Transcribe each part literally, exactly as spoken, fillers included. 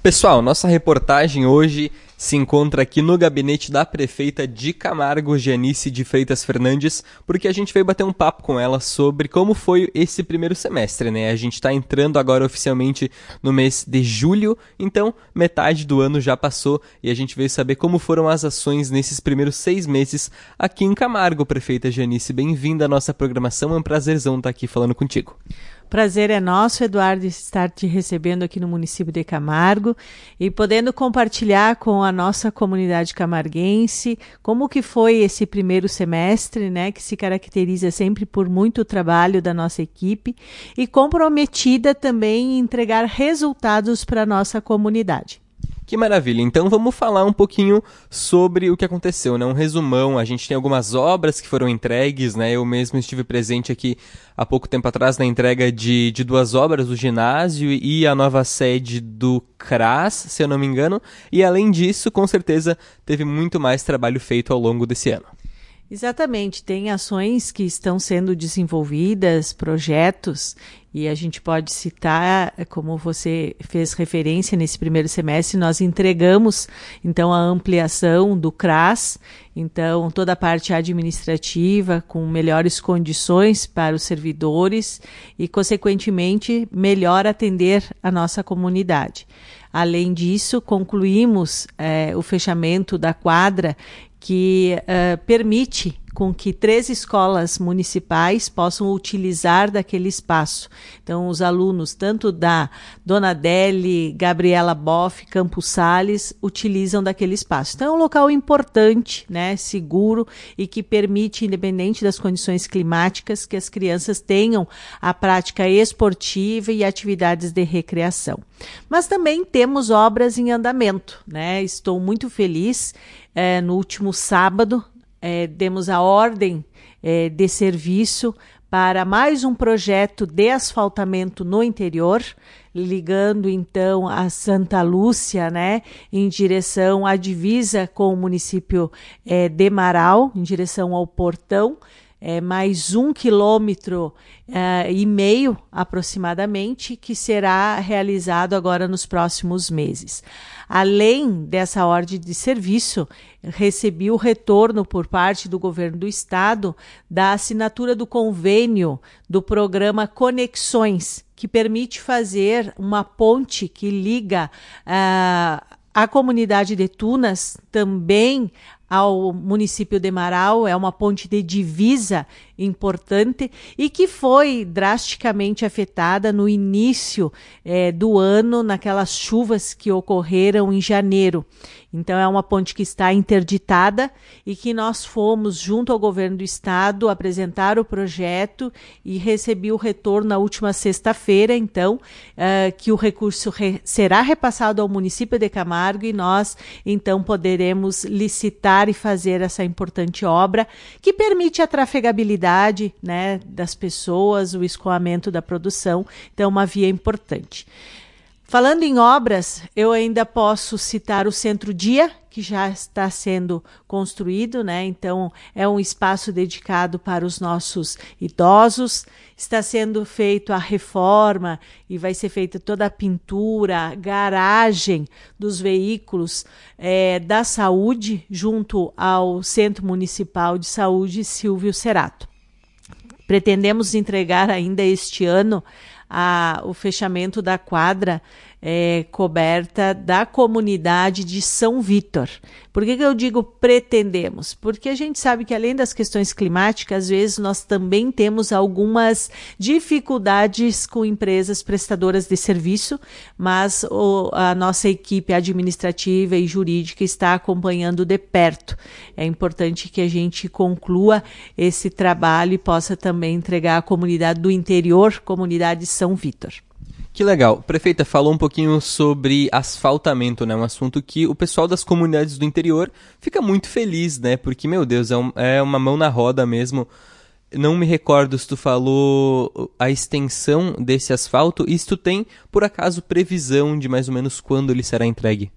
Pessoal, nossa reportagem hoje se encontra aqui no gabinete da prefeita de Camargo, Janice de Freitas Fernandes, porque a gente veio bater um papo com ela sobre como foi esse primeiro semestre, né? A gente está entrando agora oficialmente no mês de julho, então metade do ano já passou e a gente veio saber como foram as ações nesses primeiros seis meses aqui em Camargo. Prefeita Janice, bem-vinda à nossa programação, é um prazerzão estar aqui falando contigo. Prazer é nosso, Eduardo, estar te recebendo aqui no município de Camargo e podendo compartilhar com a nossa comunidade camarguense como que foi esse primeiro semestre, né, que se caracteriza sempre por muito trabalho da nossa equipe e comprometida também em entregar resultados para a nossa comunidade. Que maravilha, então vamos falar um pouquinho sobre o que aconteceu, né? Um resumão, a gente tem algumas obras que foram entregues, né? Eu mesmo estive presente aqui há pouco tempo atrás na entrega de, de duas obras, o ginásio e a nova sede do C R A S, se eu não me engano, e além disso, com certeza, teve muito mais trabalho feito ao longo desse ano. Exatamente, tem ações que estão sendo desenvolvidas, projetos, e a gente pode citar, como você fez referência nesse primeiro semestre, nós entregamos então a ampliação do C R A S, então toda a parte administrativa com melhores condições para os servidores e, consequentemente, melhor atender a nossa comunidade. Além disso, concluímos eh, o fechamento da quadra que uh, permite com que três escolas municipais possam utilizar daquele espaço. Então, os alunos, tanto da Dona Adele, Gabriela Boff, Campos Sales, utilizam daquele espaço. Então, é um local importante, né, seguro e que permite, independente das condições climáticas, que as crianças tenham a prática esportiva e atividades de recreação. Mas também temos obras em andamento, né? Estou muito feliz. É, no último sábado, é, demos a ordem é, de serviço para mais um projeto de asfaltamento no interior, ligando então a Santa Lúcia, né, em direção à divisa com o município é, de Marau, em direção ao Portão. É mais um quilômetro uh, e meio aproximadamente, que será realizado agora nos próximos meses. Além dessa ordem de serviço, recebi o retorno por parte do governo do estado da assinatura do convênio do programa Conexões, que permite fazer uma ponte que liga uh, a comunidade de Tunas também ao município de Marau. É uma ponte de divisa importante e que foi drasticamente afetada no início eh, do ano, naquelas chuvas que ocorreram em janeiro. Então, é uma ponte que está interditada e que nós fomos, junto ao governo do estado, apresentar o projeto e recebi o retorno na última sexta-feira, então, uh, que o recurso re- será repassado ao município de Camargo e nós, então, poderemos licitar e fazer essa importante obra que permite a trafegabilidade, né, das pessoas, o escoamento da produção. Então, uma via importante. Falando em obras, eu ainda posso citar o Centro Dia, que já está sendo construído, né? Então, é um espaço dedicado para os nossos idosos. Está sendo feita a reforma e vai ser feita toda a pintura, garagem dos veículos é, da saúde, junto ao Centro Municipal de Saúde Silvio Cerato. Pretendemos entregar ainda este ano A, o fechamento da quadra é, coberta da comunidade de São Vítor. Por que que eu digo pretendemos? Porque a gente sabe que, além das questões climáticas, às vezes nós também temos algumas dificuldades com empresas prestadoras de serviço, mas o, a nossa equipe administrativa e jurídica está acompanhando de perto. É importante que a gente conclua esse trabalho e possa também entregar à comunidade do interior, comunidade São Vítor. Que legal. Prefeita, falou um pouquinho sobre asfaltamento, né? Um assunto que o pessoal das comunidades do interior fica muito feliz, né? Porque, meu Deus, é, um, é uma mão na roda mesmo. Não me recordo se tu falou a extensão desse asfalto e se tu tem, por acaso, previsão de mais ou menos quando ele será entregue.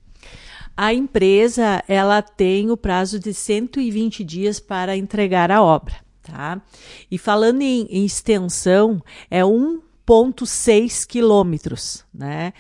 A empresa, ela tem o prazo de cento e vinte dias para entregar a obra, tá? E falando em, em extensão, é um vírgula seis quilômetros, né?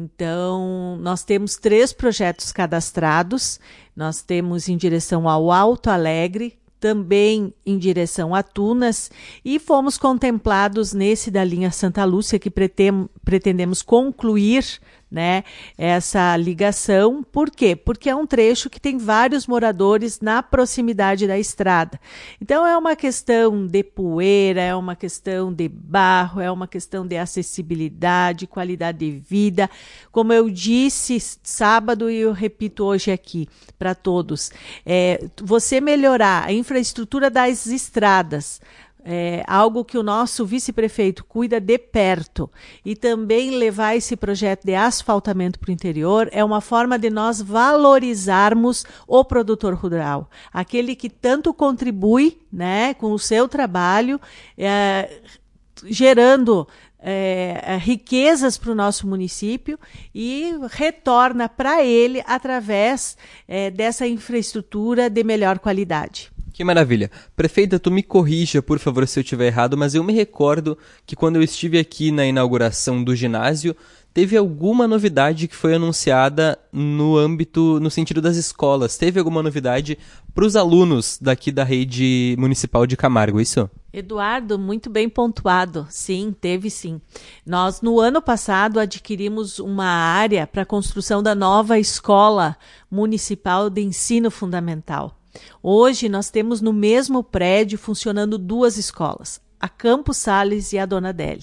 Então, nós temos três projetos cadastrados, nós temos em direção ao Alto Alegre, também em direção a Tunas, e fomos contemplados nesse da linha Santa Lúcia, que pretem- pretendemos concluir, né, essa ligação. Por quê? Porque é um trecho que tem vários moradores na proximidade da estrada. Então é uma questão de poeira, é uma questão de barro, é uma questão de acessibilidade, qualidade de vida. Como eu disse sábado e eu repito hoje aqui para todos, é, você melhorar a infraestrutura das estradas, É algo que o nosso vice-prefeito cuida de perto, e também levar esse projeto de asfaltamento para o interior é uma forma de nós valorizarmos o produtor rural, aquele que tanto contribui, né, com o seu trabalho, é, gerando é, riquezas para o nosso município e retorna para ele através é, dessa infraestrutura de melhor qualidade. Que maravilha. Prefeita, tu me corrija, por favor, se eu estiver errado, mas eu me recordo que quando eu estive aqui na inauguração do ginásio, teve alguma novidade que foi anunciada no âmbito, no sentido das escolas. Teve alguma novidade para os alunos daqui da rede municipal de Camargo, isso? Eduardo, muito bem pontuado. Sim, teve sim. Nós, no ano passado, adquirimos uma área para a construção da nova escola municipal de ensino fundamental. Hoje nós temos no mesmo prédio funcionando duas escolas, a Campos Sales e a Dona Adele.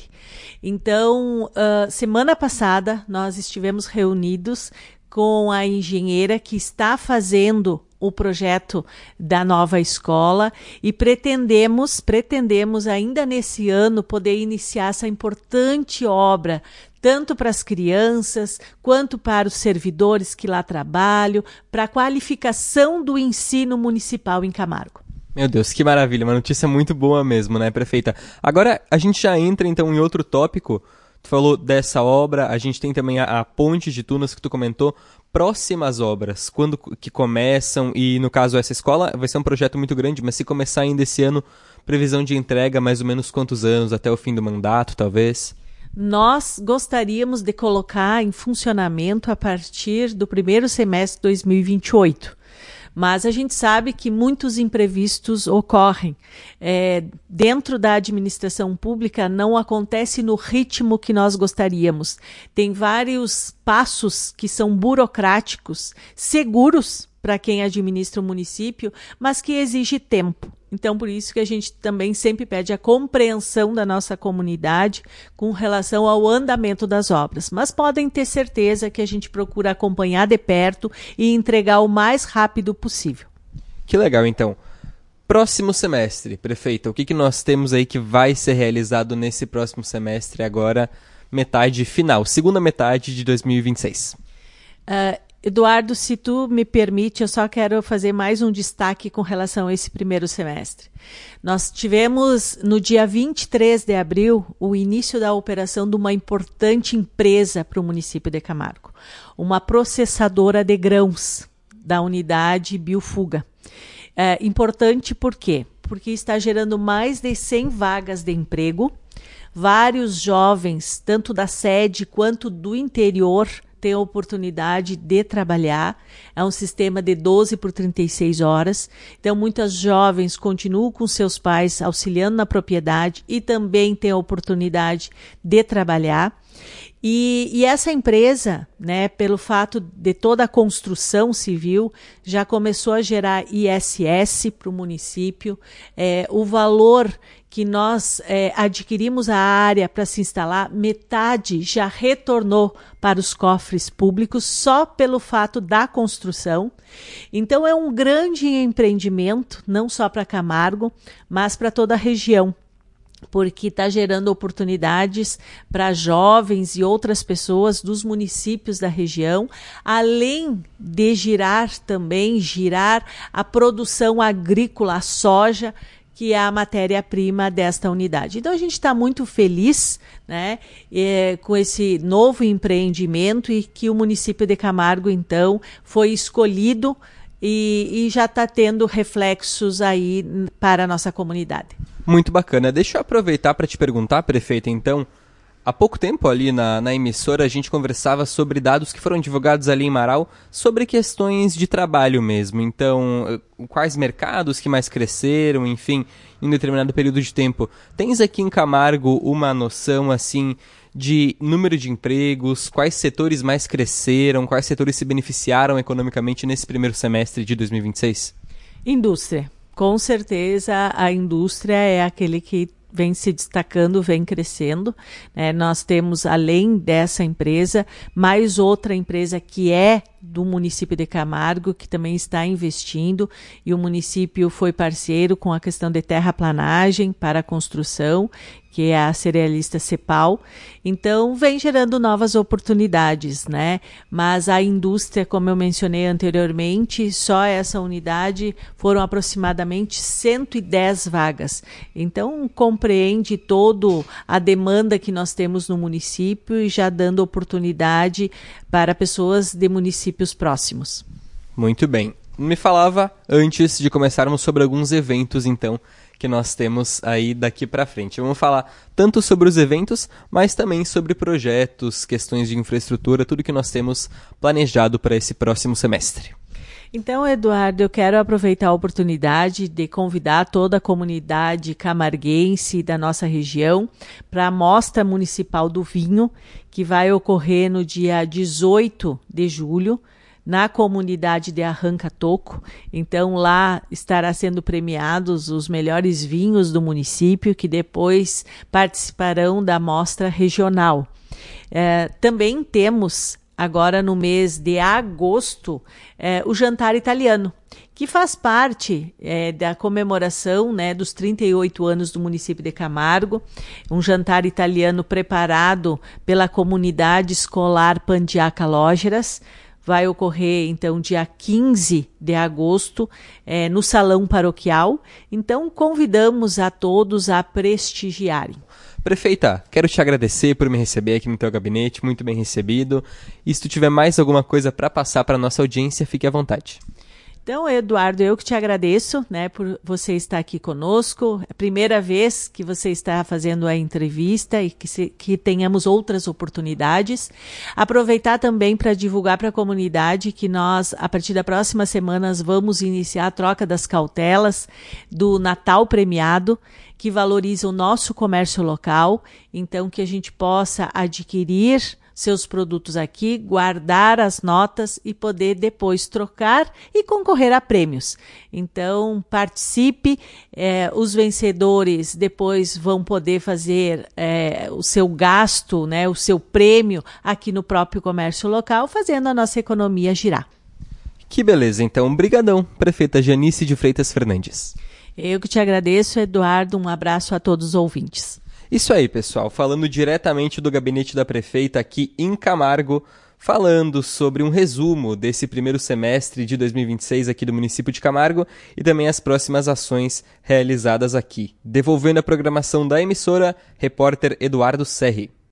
Então, uh, semana passada nós estivemos reunidos com a engenheira que está fazendo o projeto da nova escola e pretendemos, pretendemos ainda nesse ano poder iniciar essa importante obra, tanto para as crianças, quanto para os servidores que lá trabalham, para a qualificação do ensino municipal em Camargo. Meu Deus, que maravilha, uma notícia muito boa mesmo, né, prefeita? Agora, a gente já entra, então, em outro tópico. Tu falou dessa obra, a gente tem também a, a Ponte de Tunas, que tu comentou. Próximas obras, quando que começam? E, no caso, essa escola vai ser um projeto muito grande, mas se começar ainda esse ano, previsão de entrega, mais ou menos quantos anos? Até o fim do mandato, talvez? Nós gostaríamos de colocar em funcionamento a partir do primeiro semestre de dois mil e vinte e oito. Mas a gente sabe que muitos imprevistos ocorrem. É, dentro da administração pública não acontece no ritmo que nós gostaríamos. Tem vários passos que são burocráticos, seguros para quem administra o município, mas que exige tempo. Então, por isso que a gente também sempre pede a compreensão da nossa comunidade com relação ao andamento das obras. Mas podem ter certeza que a gente procura acompanhar de perto e entregar o mais rápido possível. Que legal, então. Próximo semestre, prefeita, o que, que nós temos aí que vai ser realizado nesse próximo semestre, agora metade final, segunda metade de dois mil e vinte e seis? Uh, Eduardo, se tu me permite, eu só quero fazer mais um destaque com relação a esse primeiro semestre. Nós tivemos, no dia vinte e três de abril, o início da operação de uma importante empresa para o município de Camargo, uma processadora de grãos da unidade Biofuga. É importante por quê? Porque está gerando mais de cem vagas de emprego, vários jovens, tanto da sede quanto do interior, tem a oportunidade de trabalhar. É um sistema de doze por trinta e seis horas. Então, muitas jovens continuam com seus pais auxiliando na propriedade e também têm a oportunidade de trabalhar. E, e essa empresa, né, pelo fato de toda a construção civil, já começou a gerar I S S para o município. É, o valor que nós é, adquirimos a área para se instalar, metade já retornou para os cofres públicos só pelo fato da construção. Então é um grande empreendimento, não só para Camargo, mas para toda a região, porque está gerando oportunidades para jovens e outras pessoas dos municípios da região, além de girar também, girar a produção agrícola, a soja, que é a matéria-prima desta unidade. Então, a gente está muito feliz, né, é, com esse novo empreendimento e que o município de Camargo, então, foi escolhido e, e já está tendo reflexos aí para a nossa comunidade. Muito bacana. Deixa eu aproveitar para te perguntar, prefeita, então, Há pouco tempo ali na, na emissora a gente conversava sobre dados que foram divulgados ali em Marau sobre questões de trabalho mesmo. Então, quais mercados que mais cresceram, enfim, em um determinado período de tempo. Tens aqui em Camargo uma noção assim de número de empregos, quais setores mais cresceram, quais setores se beneficiaram economicamente nesse primeiro semestre de dois mil e vinte e seis? Indústria. Com certeza a indústria é aquele que vem se destacando, vem crescendo. Né? Nós temos, além dessa empresa, mais outra empresa que é do município de Camargo, que também está investindo, e o município foi parceiro com a questão de terraplanagem para a construção, que é a cerealista Cepal. Então, vem gerando novas oportunidades, né? Mas a indústria, como eu mencionei anteriormente, só essa unidade foram aproximadamente cento e dez vagas. Então, compreende toda a demanda que nós temos no município e já dando oportunidade para pessoas de municípios próximos. Muito bem. Me falava antes de começarmos sobre alguns eventos, então, que nós temos aí daqui para frente. Vamos falar tanto sobre os eventos, mas também sobre projetos, questões de infraestrutura, tudo que nós temos planejado para esse próximo semestre. Então, Eduardo, eu quero aproveitar a oportunidade de convidar toda a comunidade camarguense da nossa região para a Mostra Municipal do Vinho, que vai ocorrer no dia dezoito de julho, na comunidade de Arranca-Toco. Então, lá estará sendo premiados os melhores vinhos do município, que depois participarão da mostra regional. É, também temos, agora no mês de agosto, é, o jantar italiano, que faz parte é, da comemoração, né, dos trinta e oito anos do município de Camargo, um jantar italiano preparado pela comunidade escolar Pandiaca Lógeras. Vai ocorrer, então, dia quinze de agosto, é, no Salão Paroquial. Então, convidamos a todos a prestigiarem. Prefeita, quero te agradecer por me receber aqui no teu gabinete, muito bem recebido. E se tu tiver mais alguma coisa para passar para a nossa audiência, fique à vontade. Então, Eduardo, eu que te agradeço, né, por você estar aqui conosco. É a primeira vez que você está fazendo a entrevista e que, se, que tenhamos outras oportunidades. Aproveitar também para divulgar para a comunidade que nós, a partir da próxima semana, vamos iniciar a troca das cautelas do Natal Premiado, que valoriza o nosso comércio local, então que a gente possa adquirir seus produtos aqui, guardar as notas e poder depois trocar e concorrer a prêmios. Então, participe, eh, os vencedores depois vão poder fazer eh, o seu gasto, né, o seu prêmio aqui no próprio comércio local, fazendo a nossa economia girar. Que beleza, então. Brigadão, prefeita Janice de Freitas Fernandes. Eu que te agradeço, Eduardo. Um abraço a todos os ouvintes. Isso aí, pessoal, falando diretamente do gabinete da prefeita aqui em Camargo, falando sobre um resumo desse primeiro semestre de dois mil e vinte e seis aqui do município de Camargo e também as próximas ações realizadas aqui. Devolvendo a programação da emissora, repórter Eduardo Serri.